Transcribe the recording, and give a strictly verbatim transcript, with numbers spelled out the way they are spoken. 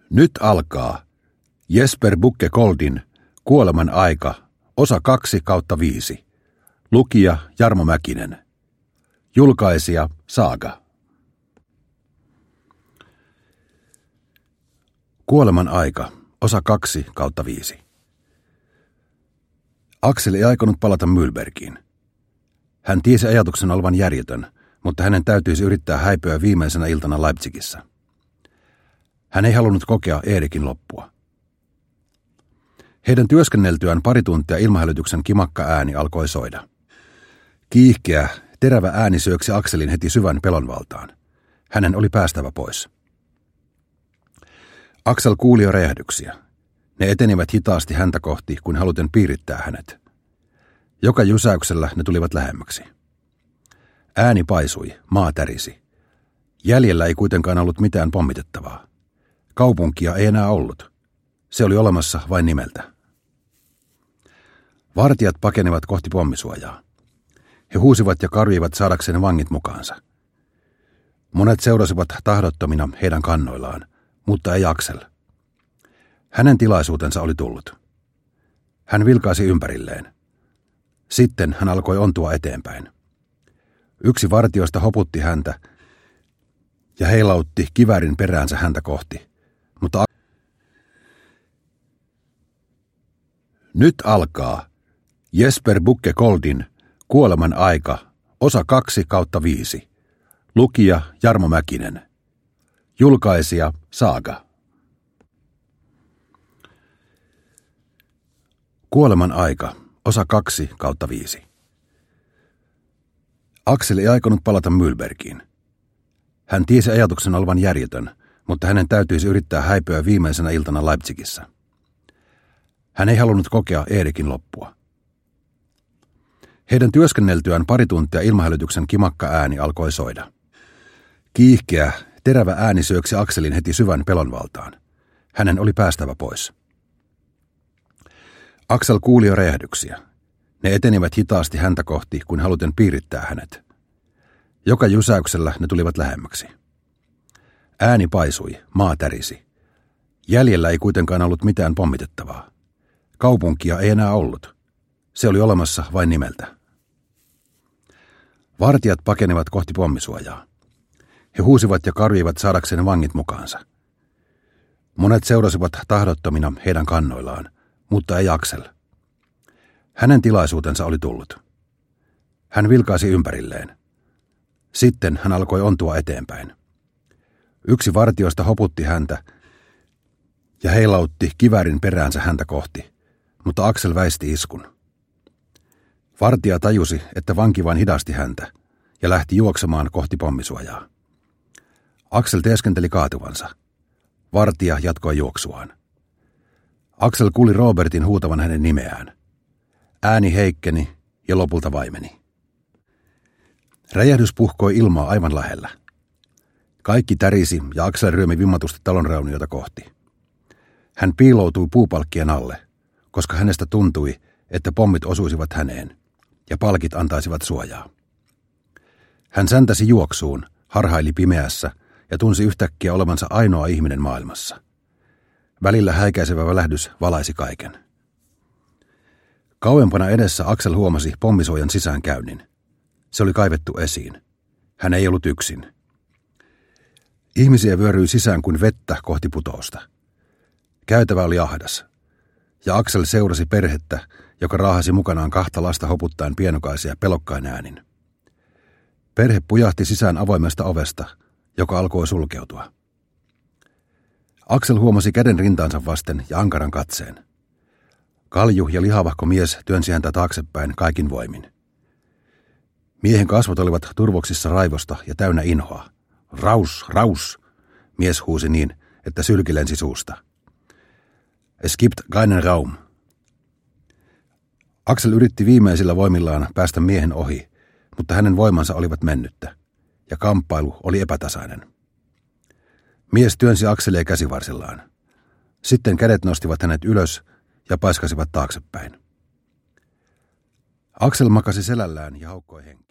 Nyt alkaa Jesper Bukke Koldin Kuoleman aika, osa kaksi kautta viisi. Lukija Jarmo Mäkinen. Julkaisija Saaga. Kuoleman aika, osa kaksi kautta viisi. Aksel ei aikonut palata Mühlbergiin. Hän tiesi ajatuksen olevan järjetön, mutta hänen täytyisi yrittää häipyä viimeisenä iltana Leipzigissä. Hän ei halunnut kokea Erikin loppua. Heidän työskenneltyään pari tuntia ilmahälytyksen kimakka ääni alkoi soida. Kiihkeä, terävä ääni syöksi Akselin heti syvän pelon valtaan. Hänen oli päästävä pois. Aksel kuuli jo räjähdyksiä. Ne etenivät hitaasti häntä kohti, kuin haluten piirittää hänet. Joka jysäyksellä ne tulivat lähemmäksi. Ääni paisui, maa tärisi. Jäljellä ei kuitenkaan ollut mitään pommitettavaa. Kaupunkia ei enää ollut. Se oli olemassa vain nimeltä. Vartijat pakenivat kohti pommisuojaa. He huusivat ja karjuivat saadakseen vangit mukaansa. Monet seurasivat tahdottomina heidän kannoillaan, mutta ei Aksel. Hänen tilaisuutensa oli tullut. Hän vilkaisi ympärilleen. Sitten hän alkoi ontua eteenpäin. Yksi vartijoista hoputti häntä ja heilautti kiväärin peräänsä häntä kohti, mutta nyt alkaa Jesper Bukke Koldin Kuoleman aika, osa kaksi kautta viisi. Lukija Jarmo Mäkinen. Julkaisija Saaga. Kuoleman aika, osa kaksi kautta viisi. Aksel ei aikonut palata Mühlbergiin. Hän tiesi ajatuksen olevan järjetön, mutta hänen täytyisi yrittää häipyä viimeisenä iltana Leipzigissä. Hän ei halunnut kokea Erikin loppua. Heidän työskenneltyään pari tuntia ilmahälytyksen kimakka ääni alkoi soida. Kiihkeä, terävä ääni syöksi Akselin heti syvän pelon valtaan. Hänen oli päästävä pois. Aksel kuuli jo räjähdyksiä. Ne etenivät hitaasti häntä kohti, kuin haluten piirittää hänet. Joka jysäyksellä ne tulivat lähemmäksi. Ääni paisui, maa tärisi. Jäljellä ei kuitenkaan ollut mitään pommitettavaa. Kaupunkia ei enää ollut. Se oli olemassa vain nimeltä. Vartijat pakenivat kohti pommisuojaa. He huusivat ja karjuivat saadakseen vangit mukaansa. Monet seurasivat tahdottomina heidän kannoillaan, mutta ei Aksel. Hänen tilaisuutensa oli tullut. Hän vilkaisi ympärilleen. Sitten hän alkoi ontua eteenpäin. Yksi vartijoista hoputti häntä ja heilautti kiväärin peräänsä häntä kohti, mutta Aksel väisti iskun. Vartija tajusi, että vanki vain hidasti häntä ja lähti juoksemaan kohti pommisuojaa. Aksel teeskenteli kaatuvansa. Vartija jatkoi juoksuaan. Aksel kuuli Robertin huutavan hänen nimeään. Ääni heikkeni ja lopulta vaimeni. Räjähdys puhkoi ilmaa aivan lähellä. Kaikki tärisi ja Aksel ryömi vimmatusti talon raunioita kohti. Hän piiloutui puupalkkien alle, koska hänestä tuntui, että pommit osuisivat häneen ja palkit antaisivat suojaa. Hän säntäsi juoksuun, harhaili pimeässä ja tunsi yhtäkkiä olevansa ainoa ihminen maailmassa. Välillä häikäisevä välähdys valaisi kaiken. Kauempana edessä Aksel huomasi pommisuojan sisäänkäynnin. Se oli kaivettu esiin. Hän ei ollut yksin. Ihmisiä vyöryi sisään kuin vettä kohti putousta. Käytävä oli ahdas, ja Aksel seurasi perhettä, joka raahasi mukanaan kahta lasta hoputtaen pienokaisia pelokkain äänin. Perhe pujahti sisään avoimesta ovesta, joka alkoi sulkeutua. Aksel huomasi käden rintaansa vasten ja ankaran katseen. Kalju ja lihavahko mies työnsi häntä taaksepäin kaikin voimin. Miehen kasvot olivat turvoksissa raivosta ja täynnä inhoa. Raus, raus, mies huusi niin, että sylki lensi suusta. Es gibt keinen Raum. Aksel yritti viimeisillä voimillaan päästä miehen ohi, mutta hänen voimansa olivat mennyttä, ja kamppailu oli epätasainen. Mies työnsi Akselia käsivarsillaan. Sitten kädet nostivat hänet ylös ja paiskasivat taaksepäin. Aksel makasi selällään ja haukkoi henkeä.